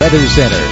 Weather Center.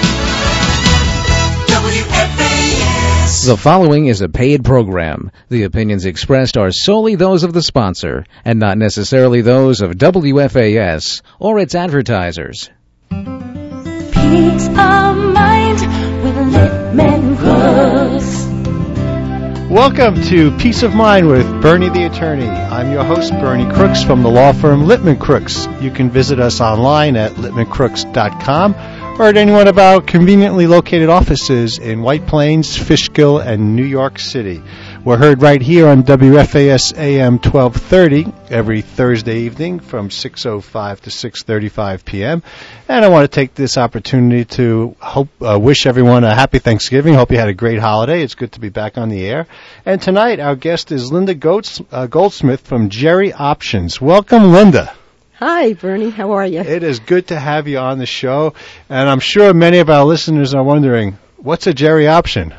WFAS. The following is a paid program. The opinions expressed are solely those of the sponsor and not necessarily those of WFAS or its advertisers. Peace of mind with Littman Crooks. Welcome to Peace of Mind with Bernie the Attorney. I'm your host, Bernie Crooks, from the law firm Littman Crooks. You can visit us online at littmancrooks.com or at any one of our conveniently located offices in White Plains, Fishkill, and New York City. We're heard right here on WFAS AM 1230 every Thursday evening from 6:05 to 6:35 p.m. And I want to take this opportunity to wish everyone a happy Thanksgiving. Hope you had a great holiday. It's good to be back on the air. And tonight our guest is Linda Goldsmith from Jerry Options. Welcome, Linda. Hi, Bernie. How are you? It is good to have you on the show. And I'm sure many of our listeners are wondering, what's a Jerry Option?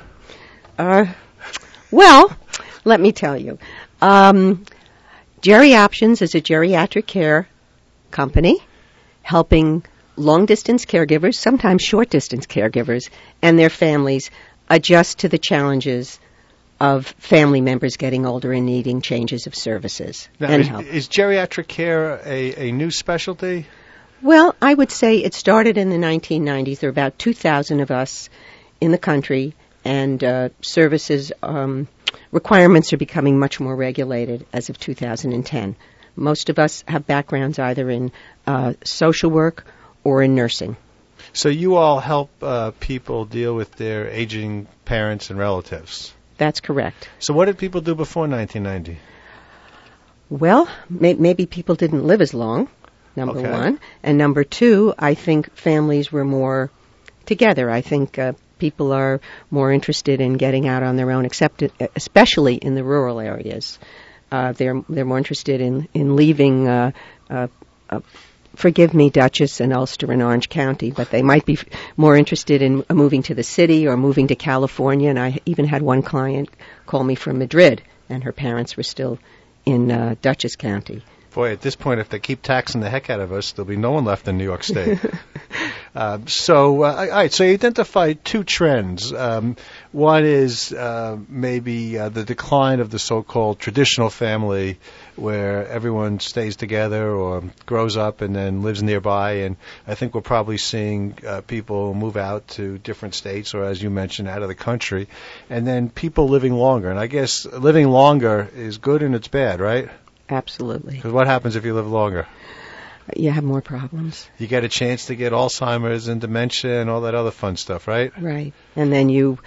Well, let me tell you. Jerry Options is a geriatric care company helping long-distance caregivers, sometimes short-distance caregivers, and their families adjust to the challenges of family members getting older and needing changes of services and help. Is geriatric care a new specialty? Well, I would say it started in the 1990s. There were about 2,000 of us in the country, and services requirements are becoming much more regulated as of 2010. Most of us have backgrounds either in social work or in nursing. So you all help people deal with their aging parents and relatives? That's correct. So what did people do before 1990? Well, maybe people didn't live as long, number one. And number two, I think families were more together. I think people are more interested in getting out on their own, especially in the rural areas. They're more interested in leaving, forgive me, Dutchess and Ulster and Orange County, but they might be more interested in moving to the city or moving to California. And I even had one client call me from Madrid, and her parents were still in Dutchess County. Boy, at this point, if they keep taxing the heck out of us, there'll be no one left in New York State. All right, so you identified two trends. One is maybe the decline of the so-called traditional family, where everyone stays together or grows up and then lives nearby. And I think we're probably seeing people move out to different states or, as you mentioned, out of the country. And then people living longer. And I guess living longer is good and it's bad, right? Absolutely. Because what happens if you live longer? You have more problems. You get a chance to get Alzheimer's and dementia and all that other fun stuff, right? Right. And then you're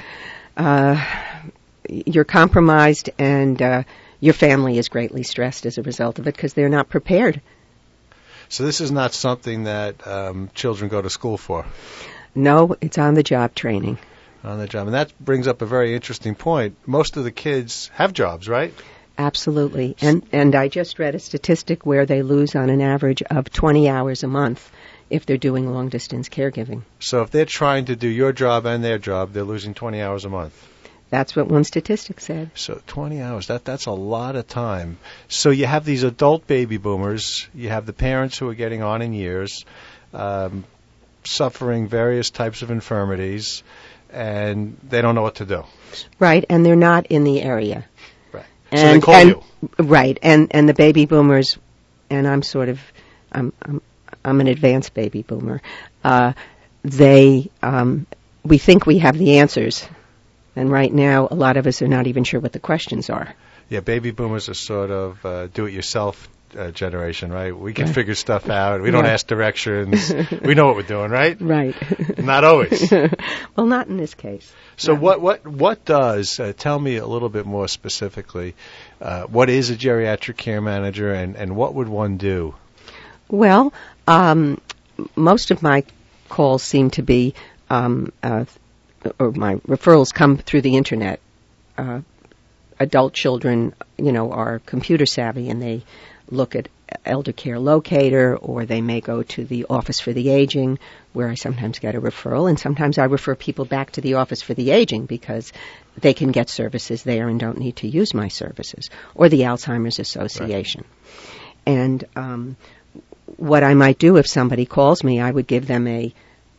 compromised, and your family is greatly stressed as a result of it because they're not prepared. So this is not something that children go to school for? No, it's on-the-job training. On the job. And that brings up a very interesting point. Most of the kids have jobs, right? Absolutely. And I just read a statistic where they lose on an average of 20 hours a month if they're doing long-distance caregiving. So if they're trying to do your job and their job, they're losing 20 hours a month. That's what one statistic said. So 20 hours, that's a lot of time. So you have these adult baby boomers, you have the parents who are getting on in years, suffering various types of infirmities, and they don't know what to do. Right, and they're not in the area. So they call you. Right, and the baby boomers, and I'm an advanced baby boomer. We think we have the answers, and right now a lot of us are not even sure what the questions are. Yeah, baby boomers are sort of do-it-yourself generation, right? We can figure stuff out. We don't ask directions. We know what we're doing, right? Right. Not always. Well, not in this case. So what does, tell me a little bit more specifically, what is a geriatric care manager and what would one do? Well, most of my calls seem to be, or my referrals come through the Internet. Adult children, are computer savvy and they look at Elder Care Locator, or they may go to the Office for the Aging, where I sometimes get a referral, and sometimes I refer people back to the Office for the Aging because they can get services there and don't need to use my services, or the Alzheimer's Association. Right. And what I might do if somebody calls me, I would give them a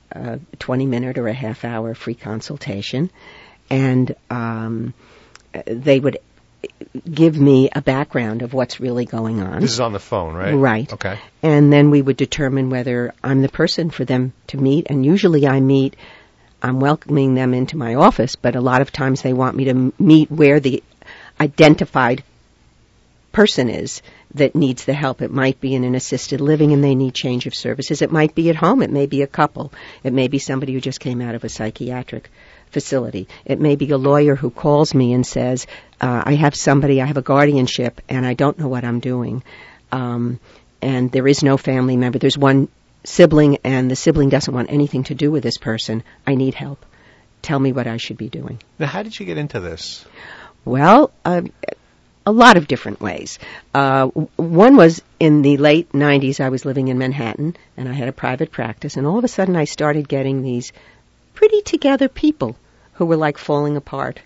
a 20-minute or a half-hour free consultation, and they would give me a background of what's really going on. This is on the phone, right? Right. Okay. And then we would determine whether I'm the person for them to meet, and usually I'm welcoming them into my office, but a lot of times they want me to meet where the identified person is that needs the help. It might be in an assisted living and they need change of services. It might be at home. It may be a couple. It may be somebody who just came out of a psychiatric facility. It may be a lawyer who calls me and says, I have a guardianship, and I don't know what I'm doing. And there is no family member. There's one sibling, and the sibling doesn't want anything to do with this person. I need help. Tell me what I should be doing. Now, how did you get into this? Well, a lot of different ways. One was in the late 90s. I was living in Manhattan, and I had a private practice, and all of a sudden I started getting these pretty together people who were like falling apart.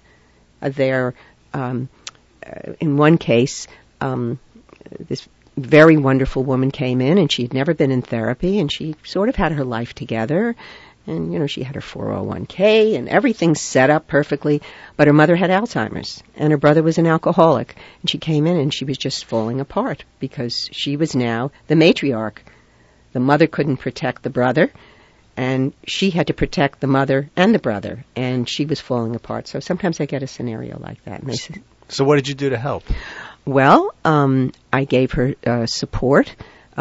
In one case, this very wonderful woman came in, and she had never been in therapy, and she sort of had her life together. And, she had her 401k and everything set up perfectly. But her mother had Alzheimer's and her brother was an alcoholic. And she came in and she was just falling apart because she was now the matriarch. The mother couldn't protect the brother, and she had to protect the mother and the brother. And she was falling apart. So sometimes I get a scenario like that. And they say, so what did you do to help? Well, I gave her support.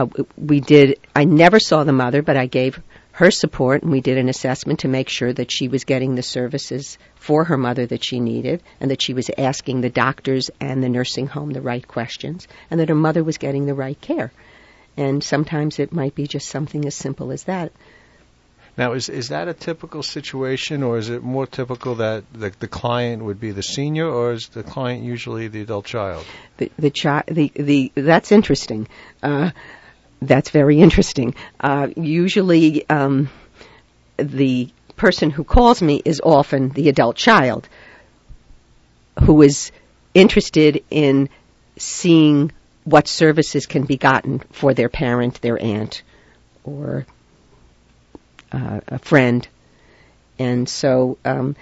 I never saw the mother, but I gave her support, and we did an assessment to make sure that she was getting the services for her mother that she needed, and that she was asking the doctors and the nursing home the right questions, and that her mother was getting the right care. And sometimes it might be just something as simple as that. Now, is that a typical situation, or is it more typical that the client would be the senior, or is the client usually the adult child? That's interesting. That's very interesting. Usually, the person who calls me is often the adult child who is interested in seeing what services can be gotten for their parent, their aunt, or a friend. And so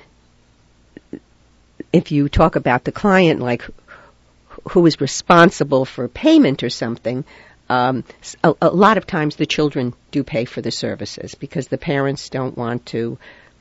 if you talk about the client, like who is responsible for payment or something, a lot of times the children do pay for the services because the parents don't want to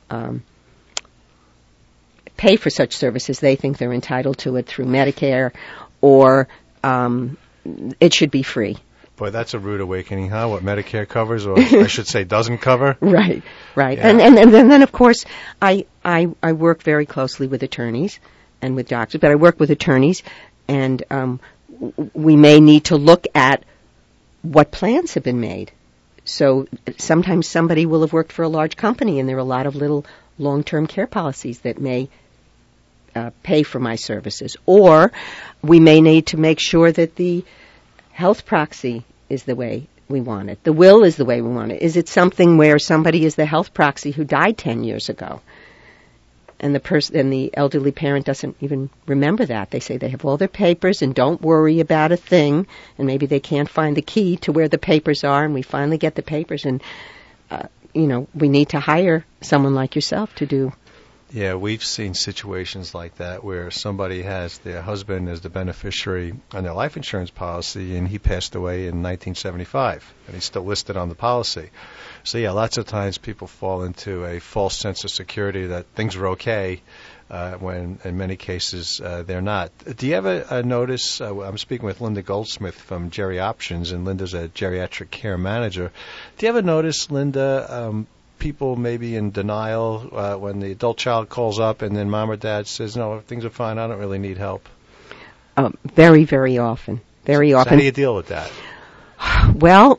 pay for such services. They think they're entitled to it through Medicare, or it should be free. Boy, that's a rude awakening, huh? What Medicare covers, or I should say doesn't cover? Right. Yeah. And then, of course, I work very closely with attorneys and with doctors, but I work with attorneys, and we may need to look at what plans have been made. So sometimes somebody will have worked for a large company, and there are a lot of little long-term care policies that may pay for my services. Or we may need to make sure that the health proxy is the way we want it. The will is the way we want it. Is it something where somebody is the health proxy who died 10 years ago? And the elderly parent doesn't even remember that. They say they have all their papers and don't worry about a thing, and maybe they can't find the key to where the papers are, and we finally get the papers, and we need to hire someone like yourself to do. Yeah, we've seen situations like that where somebody has their husband as the beneficiary on their life insurance policy, and he passed away in 1975, and he's still listed on the policy. So, yeah, lots of times people fall into a false sense of security that things are okay when in many cases they're not. Do you ever notice, I'm speaking with Linda Goldsmith from Geri Options, and Linda's a geriatric care manager. Do you ever notice, Linda, people maybe in denial when the adult child calls up and then mom or dad says, no, things are fine, I don't really need help? Very, very often. Very often. So how do you deal with that? Well,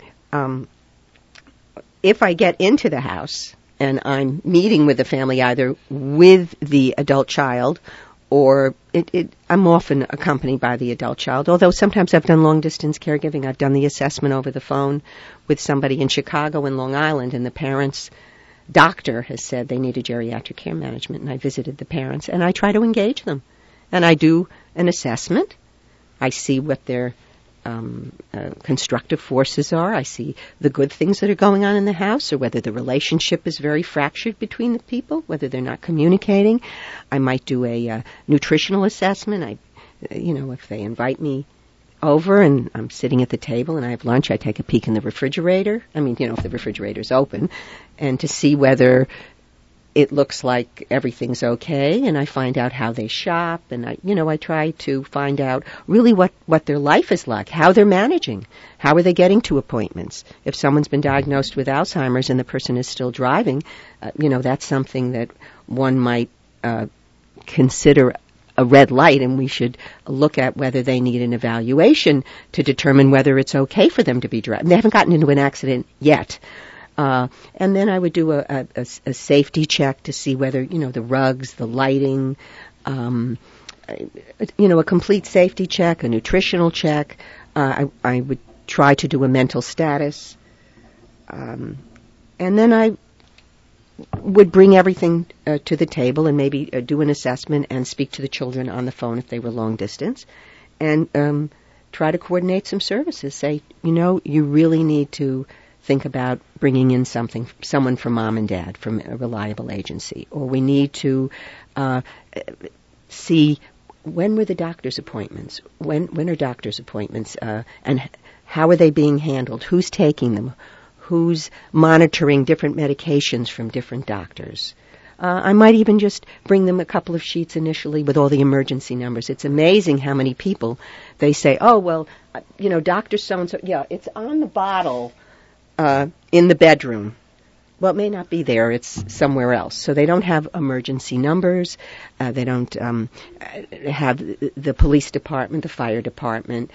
if I get into the house and I'm meeting with the family, either with the adult child or I'm often accompanied by the adult child, although sometimes I've done long-distance caregiving. I've done the assessment over the phone with somebody in Chicago and Long Island, and the parents' doctor has said they needed geriatric care management, and I visited the parents, and I try to engage them. And I do an assessment. I see what their constructive forces are. I see the good things that are going on in the house, or whether the relationship is very fractured between the people, whether they're not communicating. I might do a nutritional assessment. If they invite me over and I'm sitting at the table and I have lunch, I take a peek in the refrigerator. If the refrigerator's open, and to see whether it looks like everything's okay, and I find out how they shop, and I try to find out really what their life is like, how they're managing, how are they getting to appointments. If someone's been diagnosed with Alzheimer's and the person is still driving, that's something that one might consider a red light, and we should look at whether they need an evaluation to determine whether it's okay for them to be driving. They haven't gotten into an accident yet. And then I would do a safety check to see whether, the rugs, the lighting, a complete safety check, a nutritional check. I would try to do a mental status. And then I would bring everything to the table and maybe do an assessment and speak to the children on the phone if they were long distance, and try to coordinate some services. Say, you really need to think about bringing in someone from mom and dad, from a reliable agency. Or we need to see when were the doctor's appointments, when are doctor's appointments, and how are they being handled, who's taking them, who's monitoring different medications from different doctors. I might even just bring them a couple of sheets initially with all the emergency numbers. It's amazing how many people, they say, oh, well, Dr. So-and-so, yeah, it's on the bottle in the bedroom. Well, it may not be there. It's somewhere else. So they don't have emergency numbers. They don't have the police department, the fire department.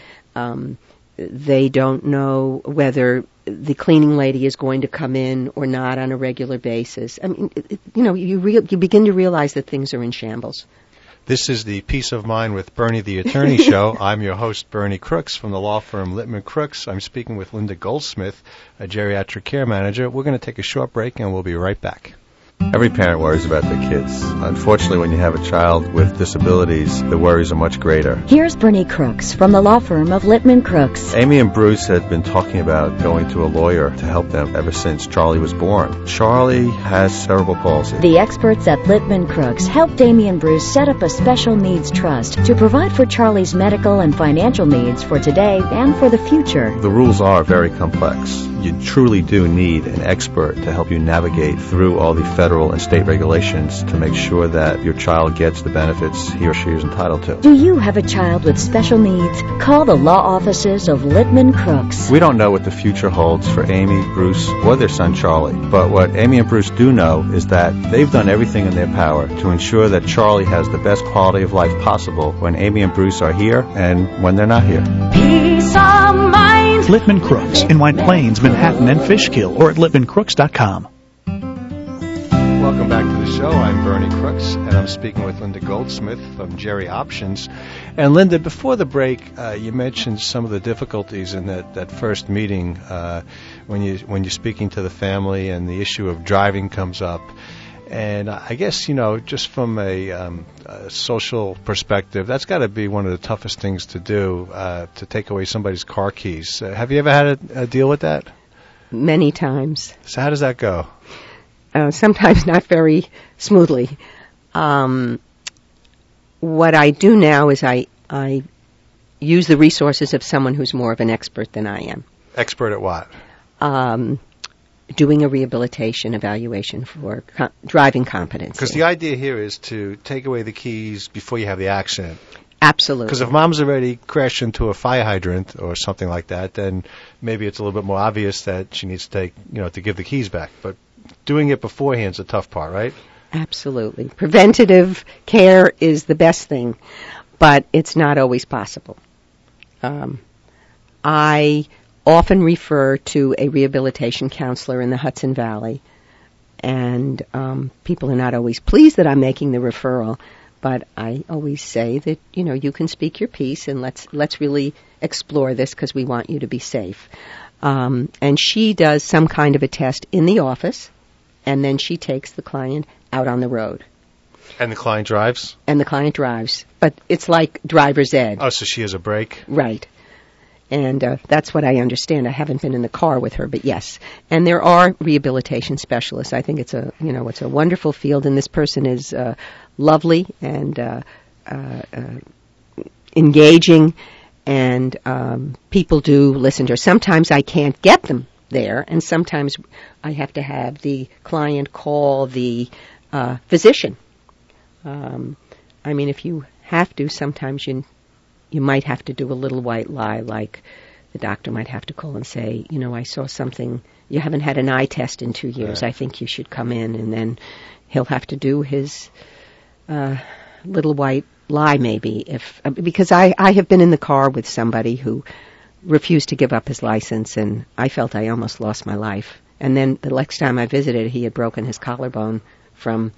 They don't know whether the cleaning lady is going to come in or not on a regular basis. You begin to realize that things are in shambles. This is the Peace of Mind with Bernie the Attorney show. I'm your host, Bernie Crooks, from the law firm Littman Crooks. I'm speaking with Linda Goldsmith, a geriatric care manager. We're going to take a short break, and we'll be right back. Every parent worries about their kids. Unfortunately, when you have a child with disabilities, the worries are much greater. Here's Bernie Crooks from the law firm of Littman Crooks. Amy and Bruce had been talking about going to a lawyer to help them ever since Charlie was born. Charlie has cerebral palsy. The experts at Littman Crooks helped Amy and Bruce set up a special needs trust to provide for Charlie's medical and financial needs for today and for the future. The rules are very complex. You truly do need an expert to help you navigate through all the federal and state regulations to make sure that your child gets the benefits he or she is entitled to. Do you have a child with special needs? Call the law offices of Littman Crooks. We don't know what the future holds for Amy, Bruce, or their son Charlie, but what Amy and Bruce do know is that they've done everything in their power to ensure that Charlie has the best quality of life possible when Amy and Bruce are here and when they're not here. Peace of mind. Littman Crooks in White Plains, Manhattan, and Fishkill, or at littmancrooks.com. Welcome back to the show. I'm Bernie Crooks, and I'm speaking with Linda Goldsmith from Jerry Options. And Linda, before the break, you mentioned some of the difficulties in that first meeting when you're speaking to the family and the issue of driving comes up. And I guess, just from a social perspective, that's got to be one of the toughest things to do, to take away somebody's car keys. Have you ever had a deal with that? Many times. So how does that go? Sometimes not very smoothly. What I do now is I use the resources of someone who's more of an expert than I am. Expert at what? Doing a rehabilitation evaluation for driving competency. Because the idea here is to take away the keys before you have the accident. Absolutely. Because if mom's already crashed into a fire hydrant or something like that, then maybe it's a little bit more obvious that she needs to to give the keys back. But doing it beforehand is the tough part, right? Absolutely. Preventative care is the best thing, but it's not always possible. I often refer to a rehabilitation counselor in the Hudson Valley, and people are not always pleased that I'm making the referral, but I always say that, you can speak your piece, and let's really explore this because we want you to be safe. And she does some kind of a test in the office, and then she takes the client out on the road. And the client drives? And the client drives. But it's like driver's ed. Oh, so she has a break? Right. And that's what I understand. I haven't been in the car with her, but yes. And there are rehabilitation specialists. I think it's a wonderful field, and this person is lovely and engaging, and people do listen to her. Sometimes I can't get them there, and sometimes I have to have the client call the physician. I mean, if you have to, sometimes you might have to do a little white lie, like the doctor might have to call and say, I saw something, you haven't had an eye test in 2 years, I think you should come in, and then he'll have to do his little white lie maybe, because I have been in the car with somebody who refused to give up his license, and I felt I almost lost my life. And then the next time I visited, he had broken his collarbone from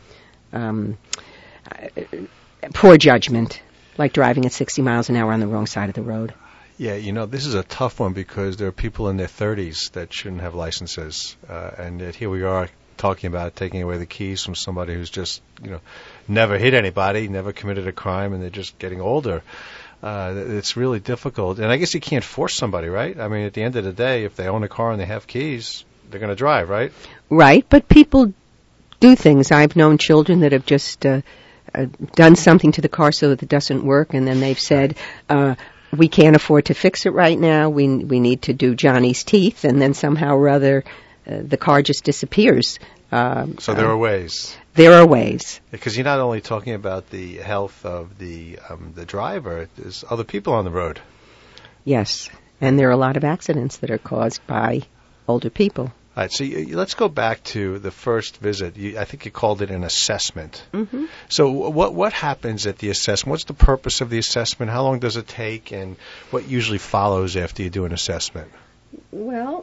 poor judgment, like driving at 60 miles an hour on the wrong side of the road. Yeah, this is a tough one because there are people in their 30s that shouldn't have licenses, and yet here we are talking about taking away the keys from somebody who's just, never hit anybody, never committed a crime, and they're just getting older. It's really difficult. And I guess you can't force somebody, right? I mean, at the end of the day, if they own a car and they have keys, they're going to drive, right? Right, but people do things. I've known children that have just done something to the car so that it doesn't work, and then they've said, we can't afford to fix it right now, we need to do Johnny's teeth, and then somehow or other the car just disappears. So there are ways. There are ways. Because you're not only talking about the health of the driver, there's other people on the road. Yes, and there are a lot of accidents that are caused by older people. All right, so let's go back to the first visit. I think you called it an assessment. Mm-hmm. So what happens at the assessment? What's the purpose of the assessment? How long does it take? And what usually follows after you do an assessment? Well,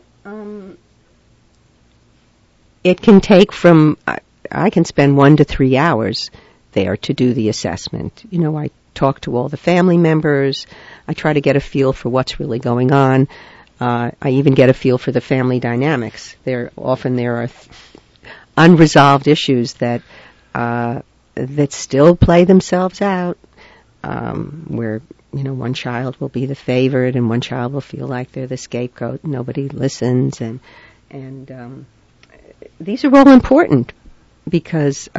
it can take from, I can spend 1 to 3 hours there to do the assessment. I talk to all the family members. I try to get a feel for what's really going on. I even get a feel for the family dynamics. There are unresolved issues that still play themselves out, where one child will be the favorite and one child will feel like they're the scapegoat. Nobody listens, and these are all important because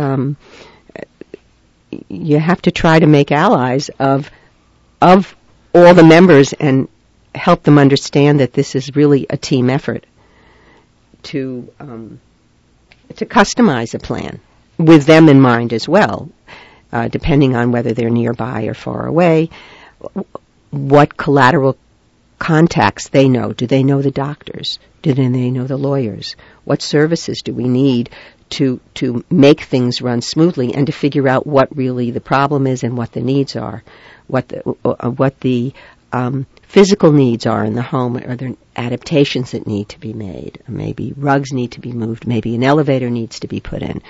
you have to try to make allies of all the members and help them understand that this is really a team effort to customize a plan with them in mind as well, depending on whether they're nearby or far away, what collateral contacts they know. Do they know the doctors? Do they know the lawyers? What services do we need to make things run smoothly and to figure out what really the problem is and what the needs are, what the physical needs are in the home? Are there adaptations that need to be made? Maybe rugs need to be moved. Maybe an elevator needs to be put in.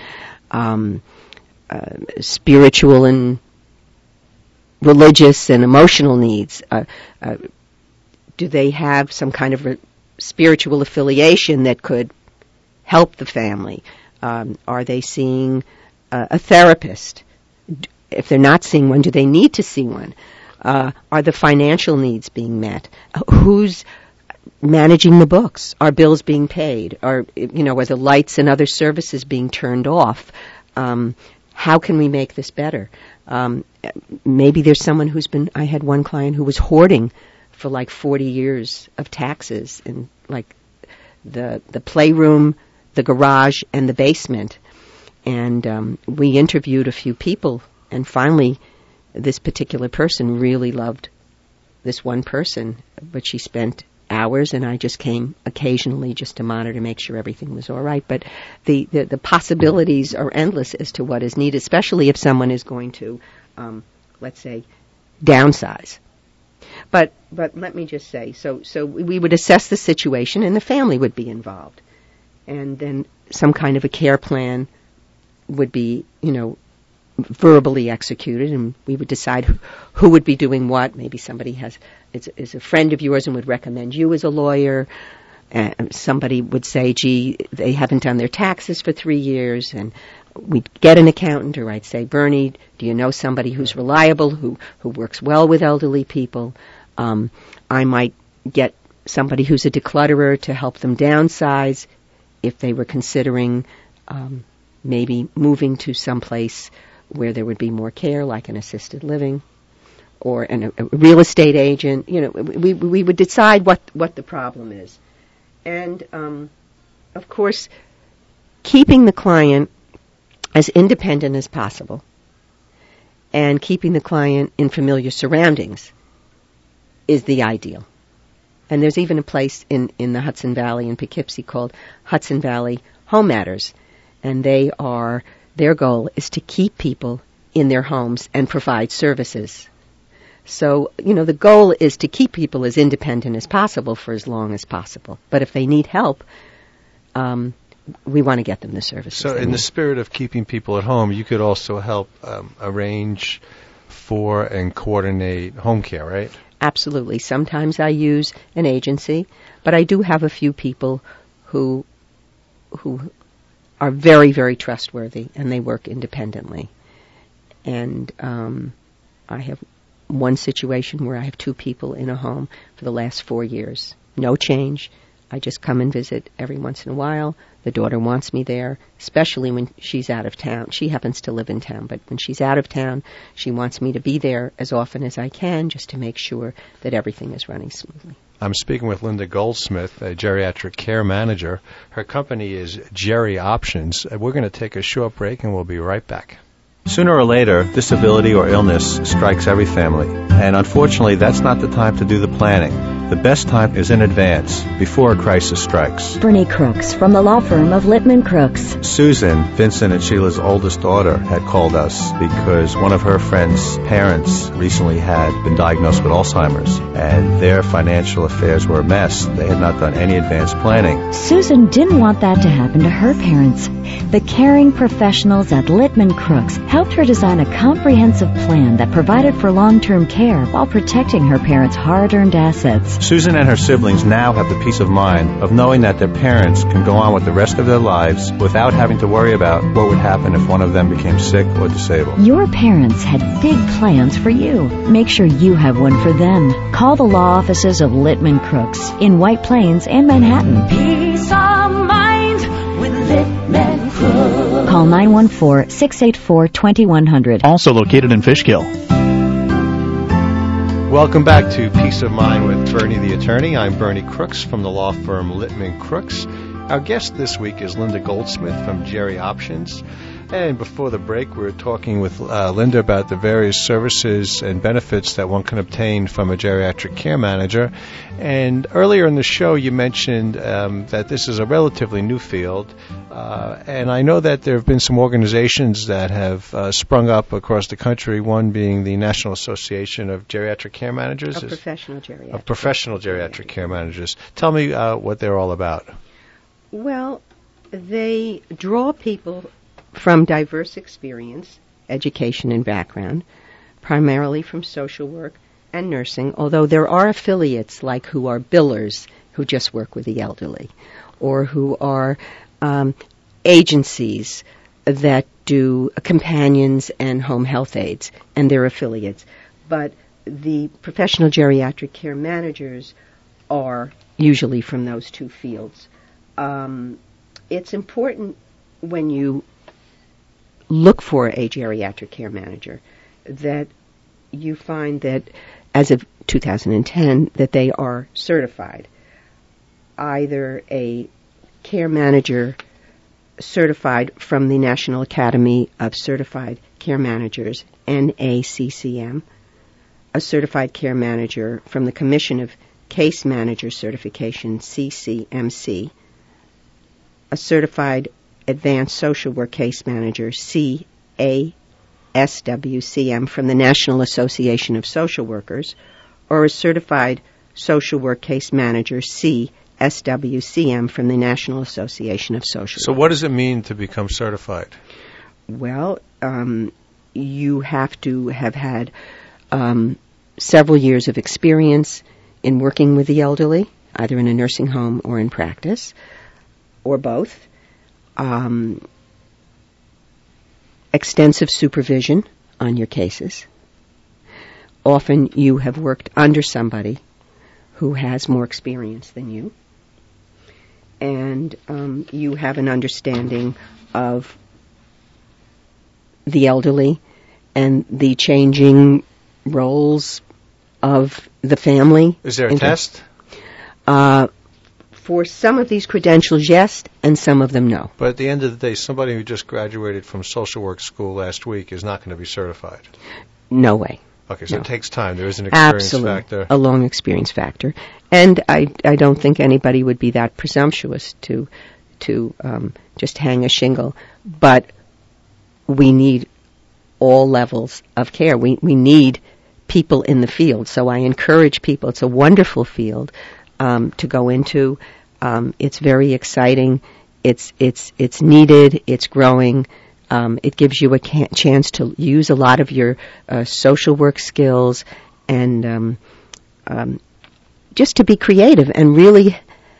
Spiritual and religious and emotional needs. Do they have some kind of spiritual affiliation that could help the family? Are they seeing a therapist? If they're not seeing one, do they need to see one? Are the financial needs being met? Who's managing the books? Are bills being paid? Are the lights and other services being turned off? How can we make this better? Maybe there's someone I had one client who was hoarding for like 40 years of taxes in like the playroom, the garage, and the basement. And we interviewed a few people, and finally this particular person really loved this one person, but she spent hours, and I just came occasionally just to monitor to make sure everything was all right. But the possibilities are endless as to what is needed, especially if someone is going to, let's say, downsize. But let me just say, so we would assess the situation, and the family would be involved, and then some kind of a care plan would be, verbally executed, and we would decide who would be doing what. Maybe somebody is a friend of yours and would recommend you as a lawyer. Somebody would say, gee, they haven't done their taxes for 3 years, and we'd get an accountant, or I'd say, Bernie, do you know somebody who's reliable, who works well with elderly people? I might get somebody who's a declutterer to help them downsize if they were considering maybe moving to some place where there would be more care, like an assisted living, or a real estate agent. You know, we would decide what the problem is. And, of course, keeping the client as independent as possible and keeping the client in familiar surroundings is the ideal. And there's even a place in the Hudson Valley in Poughkeepsie called Hudson Valley Home Matters. And their goal is to keep people in their homes and provide services. So, you know, the goal is to keep people as independent as possible for as long as possible. But if they need help, we want to get them the services. So in the spirit of keeping people at home, you could also help arrange for and coordinate home care, right? Absolutely. Sometimes I use an agency, but I do have a few people who are very, very trustworthy, and they work independently. And I have one situation where I have 2 people in a home for the last 4 years. No change. I just come and visit every once in a while. The daughter wants me there, especially when she's out of town. She happens to live in town, but when she's out of town, she wants me to be there as often as I can just to make sure that everything is running smoothly. I'm speaking with Linda Goldsmith, a geriatric care manager. Her company is Geri Options. We're going to take a short break, and we'll be right back. Sooner or later, disability or illness strikes every family. And unfortunately, that's not the time to do the planning. The best time is in advance, before a crisis strikes. Bernie Crooks from the law firm of Littman Crooks. Susan, Vincent and Sheila's oldest daughter, had called us because one of her friend's parents recently had been diagnosed with Alzheimer's, and their financial affairs were a mess. They had not done any advanced planning. Susan didn't want that to happen to her parents. The caring professionals at Littman Crooks helped her design a comprehensive plan that provided for long-term care while protecting her parents' hard-earned assets. Susan and her siblings now have the peace of mind of knowing that their parents can go on with the rest of their lives without having to worry about what would happen if one of them became sick or disabled. Your parents had big plans for you. Make sure you have one for them. Call the law offices of Littman Crooks in White Plains and Manhattan. Peace of mind with Littman Crooks. Call 914-684-2100. Also located in Fishkill. Welcome back to Peace of Mind with Bernie the Attorney. I'm Bernie Crooks from the law firm Littman Crooks. Our guest this week is Linda Goldsmith from Geri Options. And before the break, we were talking with Linda about the various services and benefits that one can obtain from a geriatric care manager. And earlier in the show, you mentioned that this is a relatively new field. And I know that there have been some organizations that have sprung up across the country, one being the National Association of Geriatric Care Managers. Professional geriatric. Of professional geriatric care managers. Tell me what they're all about. Well, they draw people from diverse experience, education, and background, primarily from social work and nursing, although there are affiliates like who are billers who just work with the elderly, or who are agencies that do companions and home health aides, and they're affiliates. But the professional geriatric care managers are usually from those 2 fields. It's important when you look for a geriatric care manager that you find that as of 2010 that they are certified, either a care manager certified from the National Academy of Certified Care Managers, NACCM, a certified care manager from the Commission of Case Manager Certification, CCMC, a certified Advanced Social Work Case Manager, CASWCM, from the National Association of Social Workers, or a certified Social Work Case Manager, CSWCM, from the National Association of Social Workers. So what does it mean to become certified? Well, you have to have had several years of experience in working with the elderly, either in a nursing home or in practice, or both. Extensive supervision on your cases. Often you have worked under somebody who has more experience than you, and you have an understanding of the elderly and the changing roles of the family. Is there a test? For some of these credentials, yes, and some of them, no. But at the end of the day, somebody who just graduated from social work school last week is not going to be certified. No way. Okay, so it takes time. There is an experience factor. A long experience factor. And I don't think anybody would be that presumptuous to just hang a shingle. But we need all levels of care. We need people in the field. So I encourage people. It's a wonderful field to go into. It's very exciting. It's needed. It's growing. It gives you a chance to use a lot of your social work skills and just to be creative. And really,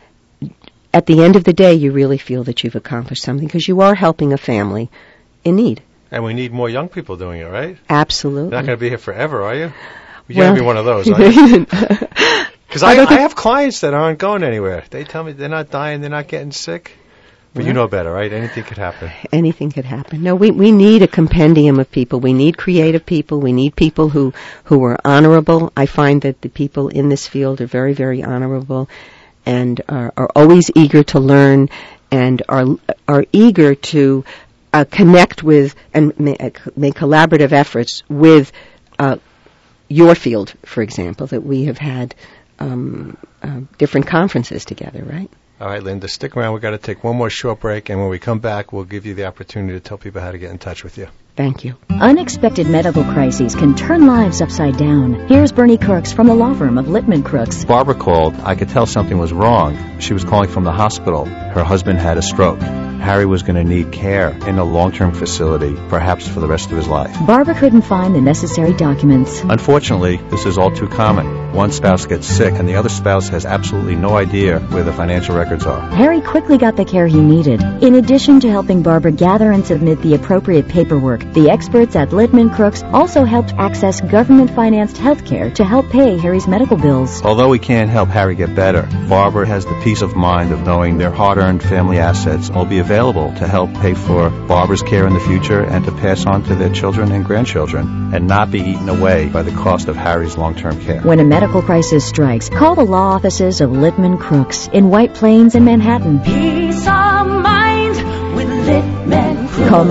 at the end of the day, you really feel that you've accomplished something because you are helping a family in need. And we need more young people doing it, right? Absolutely. You're not going to be here forever, are you? You're going to be one of those, aren't you? Because I have clients that aren't going anywhere. They tell me they're not dying, they're not getting sick. But you know better, right? Anything could happen. Anything could happen. No, we need a compendium of people. We need creative people. We need people who are honorable. I find that the people in this field are very, very honorable and are always eager to learn and are eager to connect with and make collaborative efforts with your field, for example, that we have had different conferences together, right? All right, Linda, stick around. We've got to take one more short break, and when we come back, we'll give you the opportunity to tell people how to get in touch with you. Thank you. Unexpected medical crises can turn lives upside down. Here's Bernie Crooks from the law firm of Littman Crooks. Barbara called. I could tell something was wrong. She was calling from the hospital. Her husband had a stroke. Harry was going to need care in a long-term facility, perhaps for the rest of his life. Barbara couldn't find the necessary documents. Unfortunately, this is all too common. One spouse gets sick and the other spouse has absolutely no idea where the financial records are. Harry quickly got the care he needed. In addition to helping Barbara gather and submit the appropriate paperwork, the experts at Littman Crooks also helped access government-financed health care to help pay Harry's medical bills. Although we can't help Harry get better, Barbara has the peace of mind of knowing their hard-earned family assets will be available to help pay for Barbara's care in the future and to pass on to their children and grandchildren and not be eaten away by the cost of Harry's long-term care. When a medical crisis strikes, call the law offices of Littman Crooks in White Plains and Manhattan. Peace of mind with Littman Crooks. Call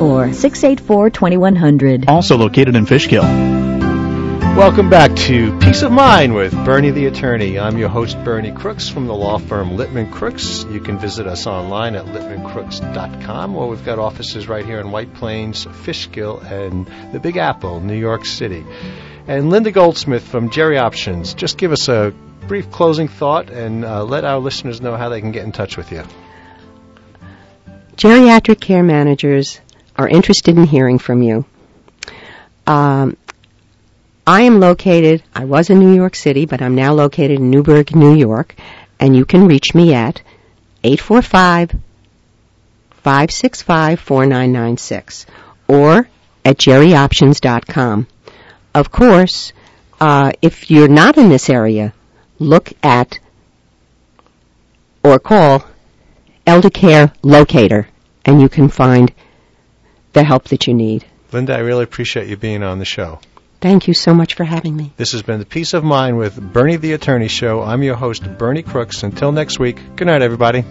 914-684-2100. Also located in Fishkill. Welcome back to Peace of Mind with Bernie the Attorney. I'm your host, Bernie Crooks, from the law firm Littman Crooks. You can visit us online at littmancrooks.com, or we've got offices right here in White Plains, Fishkill, and the Big Apple, New York City. And Linda Goldsmith from Jerry Options, just give us a brief closing thought and let our listeners know how they can get in touch with you. Geriatric care managers are interested in hearing from you. I was in New York City, but I'm now located in Newburgh, New York, and you can reach me at 845-565-4996 or at jerryoptions.com. Of course, if you're not in this area, look at or call Elder Care Locator, and you can find the help that you need. Linda, I really appreciate you being on the show. Thank you so much for having me. This has been the Peace of Mind with Bernie the Attorney Show. I'm your host, Bernie Crooks. Until next week, good night, everybody.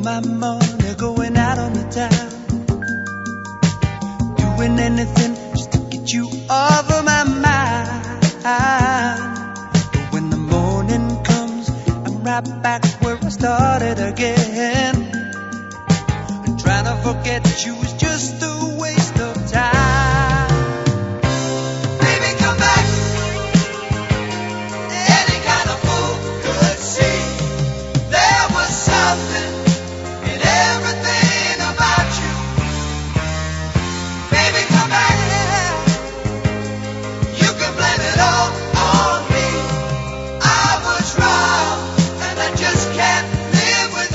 my money going out on the town, doing anything just to get you off of my mind. But when the morning comes, I'm right back where I started again. And trying to forget you is just the